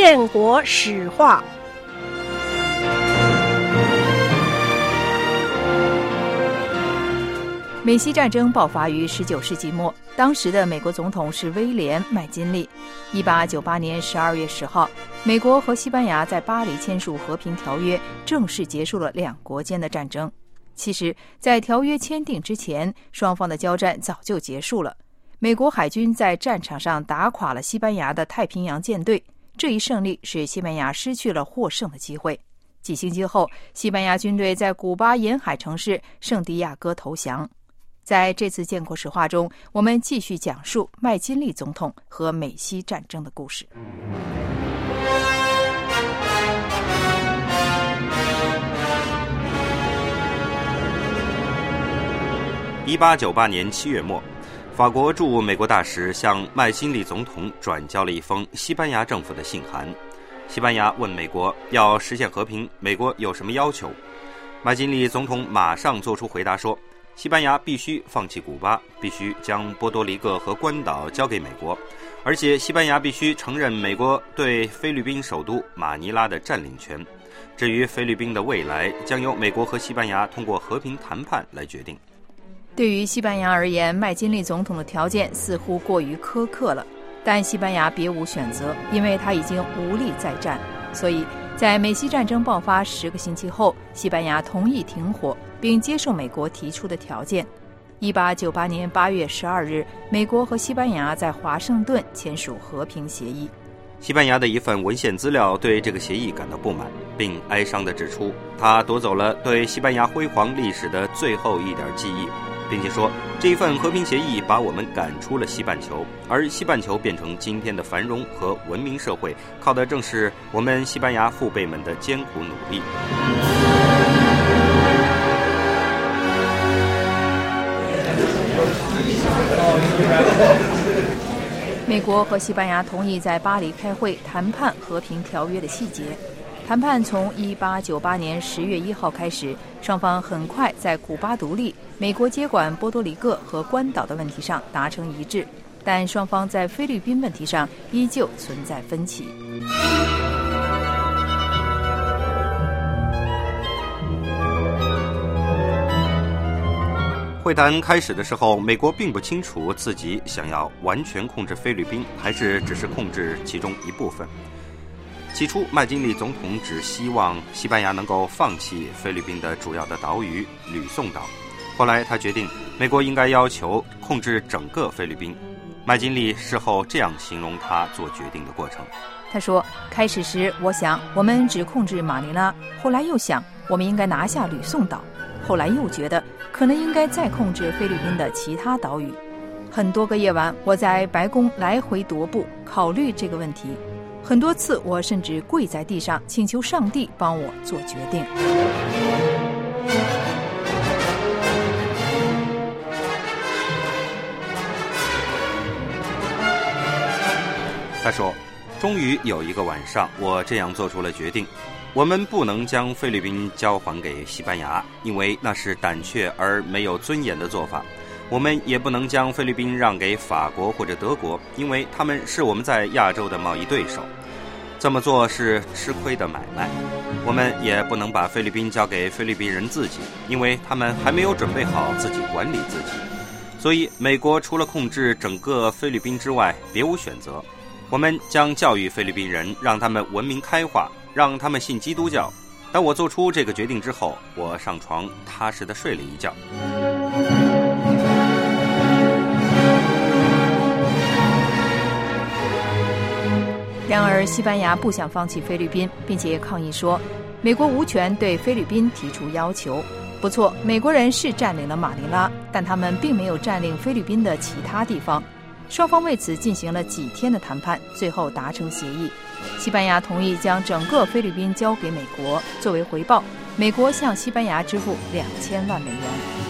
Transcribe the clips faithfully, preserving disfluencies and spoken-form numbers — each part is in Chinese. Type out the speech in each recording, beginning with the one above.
建国史话。 美西战争爆发于十九世纪末，当时的美国总统是威廉·麦金利。一八九八年十二月十号，美国和西班牙在巴黎签署和平条约，正式结束了两国间的战争。其实，在条约签订之前，双方的交战早就结束了。美国海军在战场上打垮了西班牙的太平洋舰队，这一胜利使西班牙失去了获胜的机会。几星期后，西班牙军队在古巴沿海城市圣地亚哥投降。在这次建国史话中，我们继续讲述麦金利总统和美西战争的故事。 一八九八年七月末，法国驻美国大使向麦金利总统转交了一封西班牙政府的信函。西班牙问美国要实现和平，美国有什么要求？麦金利总统马上做出回答说，西班牙必须放弃古巴，必须将波多黎各和关岛交给美国，而且西班牙必须承认美国对菲律宾首都马尼拉的占领权。至于菲律宾的未来，将由美国和西班牙通过和平谈判来决定。 对于西班牙而言，麦金利总统的条件似乎过于苛刻了，但西班牙别无选择，因为他已经无力再战。所以在美西战争爆发十个星期后，西班牙同意停火，并接受美国提出的条件。一八九八年八月十二日，美国和西班牙在华盛顿签署和平协议。 西班牙的一份文献资料对这个协议感到不满，并哀伤地指出，他夺走了对西班牙辉煌历史的最后一点记忆，并且说，这一份和平协议把我们赶出了西半球，而西半球变成今天的繁荣和文明社会，靠的正是我们西班牙父辈们的艰苦努力。 美国和西班牙同意在巴黎开会谈判和平条约的细节。谈判从一八九八年十月一号开始，双方很快在古巴独立、美国接管波多黎各和关岛的问题上达成一致，但双方在菲律宾问题上依旧存在分歧。 会谈开始的时候，美国并不清楚自己想要完全控制菲律宾，还是只是控制其中一部分。起初，麦金利总统只希望西班牙能够放弃菲律宾的主要的岛屿吕宋岛。后来他决定，美国应该要求控制整个菲律宾。麦金利事后这样形容他做决定的过程。 他说，开始时我想我们只控制马尼拉，后来又想我们应该拿下吕宋岛，后来又觉得可能应该再控制菲律宾的其他岛屿。很多个夜晚，我在白宫来回踱步，考虑这个问题。很多次，我甚至跪在地上，请求上帝帮我做决定。 他说，终于有一个晚上，我这样做出了决定。我们不能将菲律宾交还给西班牙，因为那是胆怯而没有尊严的做法。我们也不能将菲律宾让给法国或者德国，因为他们是我们在亚洲的贸易对手。这么做是吃亏的买卖。我们也不能把菲律宾交给菲律宾人自己，因为他们还没有准备好自己管理自己。所以美国除了控制整个菲律宾之外，别无选择。我们将教育菲律宾人，让他们文明开化，让他们信基督教。当我做出这个决定之后，我上床踏实地睡了一觉。 然而，西班牙不想放弃菲律宾，并且抗议说，美国无权对菲律宾提出要求。不错，美国人是占领了马尼拉，但他们并没有占领菲律宾的其他地方。双方为此进行了几天的谈判，最后达成协议。西班牙同意将整个菲律宾交给美国，作为回报，美国向西班牙支付两千万美元。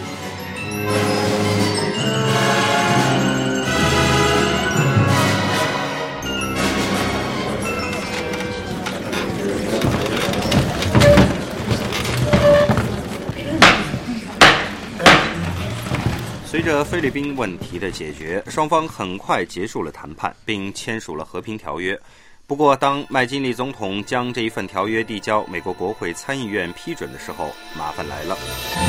随着菲律宾问题的解决，双方很快结束了谈判，并签署了和平条约。 不过，当麦金利总统将这一份条约递交美国国会参议院批准的时候，麻烦来了。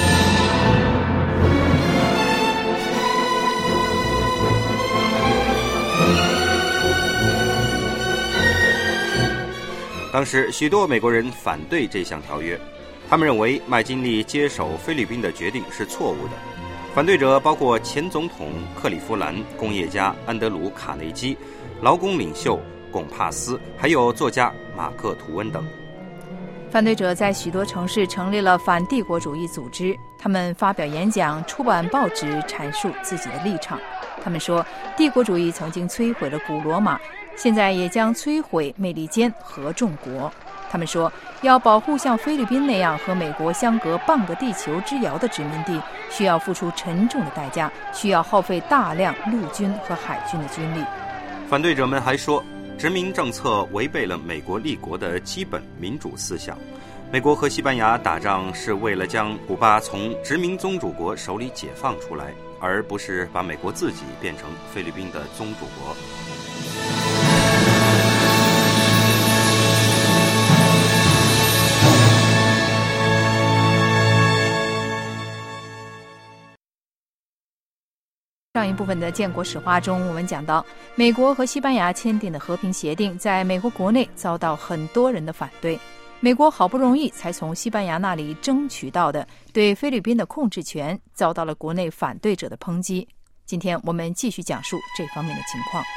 当时，许多美国人反对这项条约，他们认为麦金利接手菲律宾的决定是错误的。反对者包括前总统克利夫兰、工业家安德鲁·卡内基、劳工领袖贡帕斯，还有作家马克·吐温等。 反对者在许多城市成立了反帝国主义组织，他们发表演讲、出版报纸，阐述自己的立场。他们说，帝国主义曾经摧毁了古罗马，现在也将摧毁美利坚和众国。他们说，要保护像菲律宾那样和美国相隔半个地球之遥的殖民地，需要付出沉重的代价，需要耗费大量陆军和海军的军力。 反对者们还说，殖民政策违背了美国立国的基本民主思想。美国和西班牙打仗是为了将古巴从殖民宗主国手里解放出来，而不是把美国自己变成菲律宾的宗主国。 上一部分的建国史话中，我们讲到美国和西班牙签订的和平协定在美国国内遭到很多人的反对，美国好不容易才从西班牙那里争取到的对菲律宾的控制权遭到了国内反对者的抨击。今天我们继续讲述这方面的情况。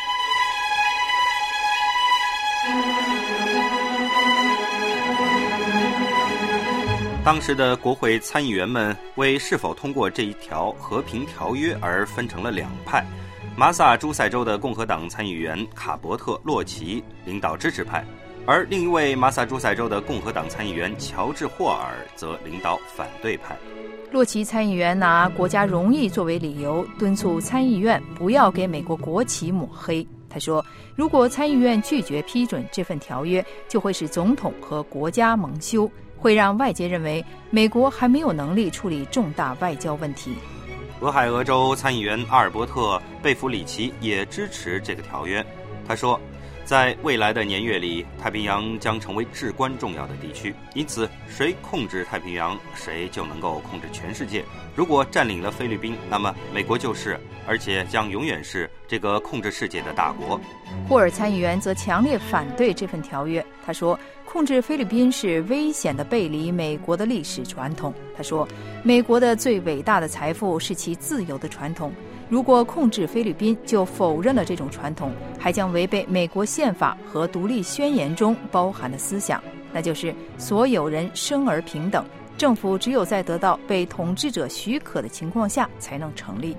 当时的国会参议员们为是否通过这一条和平条约而分成了两派。马萨诸塞州的共和党参议员卡伯特·洛奇领导支持派，而另一位马萨诸塞州的共和党参议员乔治·霍尔则领导反对派。 洛奇参议员拿国家荣誉作为理由，敦促参议院不要给美国国旗抹黑。他说，如果参议院拒绝批准这份条约，就会使总统和国家蒙羞，会让外界认为美国还没有能力处理重大外交问题。 俄亥俄州参议员阿尔伯特·贝弗里奇也支持这个条约。他说，在未来的年月里，太平洋将成为至关重要的地区，因此谁控制太平洋，谁就能够控制全世界。如果占领了菲律宾，那么美国就是，而且将永远是这个控制世界的大国。 霍尔参议员则强烈反对这份条约。他说，控制菲律宾是危险的背离美国的历史传统。他说，美国的最伟大的财富是其自由的传统，如果控制菲律宾就否认了这种传统，还将违背美国宪法和独立宣言中包含的思想，那就是所有人生而平等，政府只有在得到被统治者许可的情况下才能成立。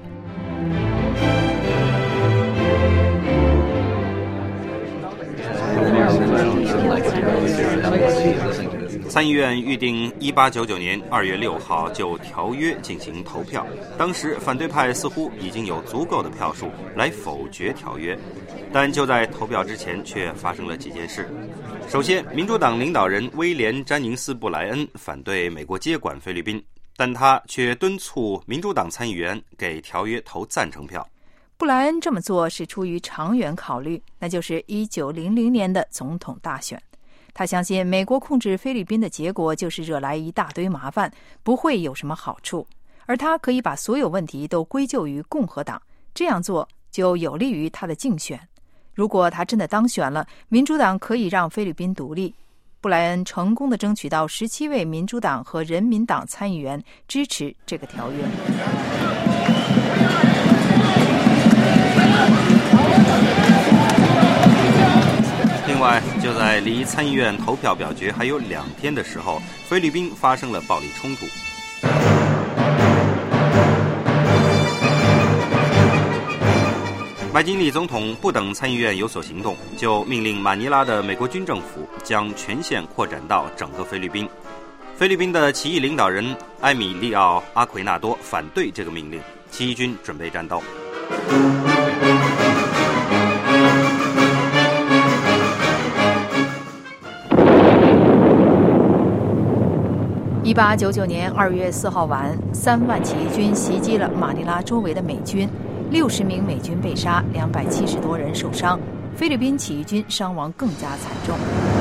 参议院预定一八九九年二月六号就条约进行投票，当时反对派似乎已经有足够的票数来否决条约，但就在投票之前却发生了几件事。首先，民主党领导人威廉·詹宁斯·布莱恩反对美国接管菲律宾，但他却敦促民主党参议员给条约投赞成票。 布莱恩这么做是出于长远考虑，那就是一九零零年的总统大选。他相信美国控制菲律宾的结果就是惹来一大堆麻烦，不会有什么好处，而他可以把所有问题都归咎于共和党，这样做就有利于他的竞选。如果他真的当选了，民主党可以让菲律宾独立。布莱恩成功地争取到十七位民主党和人民党参议员支持这个条约。 另外，就在离参议院投票表决还有两天的时候，菲律宾发生了暴力冲突。麦金利总统不等参议院有所行动，就命令马尼拉的美国军政府将权限扩展到整个菲律宾。菲律宾的起义领导人埃米利奥·阿奎纳多反对这个命令，起义军准备战斗。 一八九九年二月四号晚，三万起义军袭击了马尼拉周围的美军，六十名美军被杀，两百七十多人受伤。 菲律宾起义军伤亡更加惨重。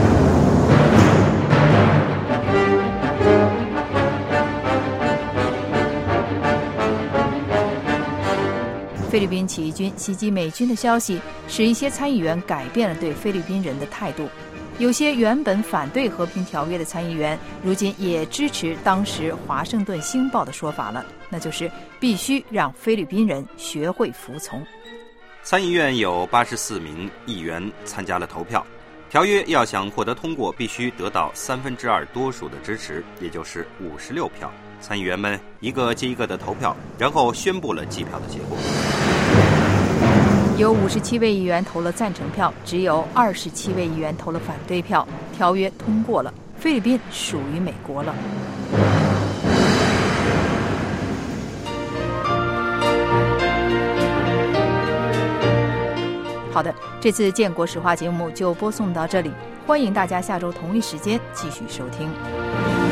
菲律宾起义军袭击美军的消息，使一些参议员改变了对菲律宾人的态度。有些原本反对和平条约的参议员，如今也支持当时《华盛顿星报》的说法了，那就是必须让菲律宾人学会服从。 参议院有八十四名议员参加了投票，条约要想获得通过，必须得到三分之二多数的支持，也就是五十六票。参议员们一个接一个的投票，然后宣布了计票的结果。 有五十七位议员投了赞成票，只有二十七位议员投了反对票，条约通过了，菲律宾属于美国了。好的，这次建国史话节目就播送到这里，欢迎大家下周同一时间继续收听。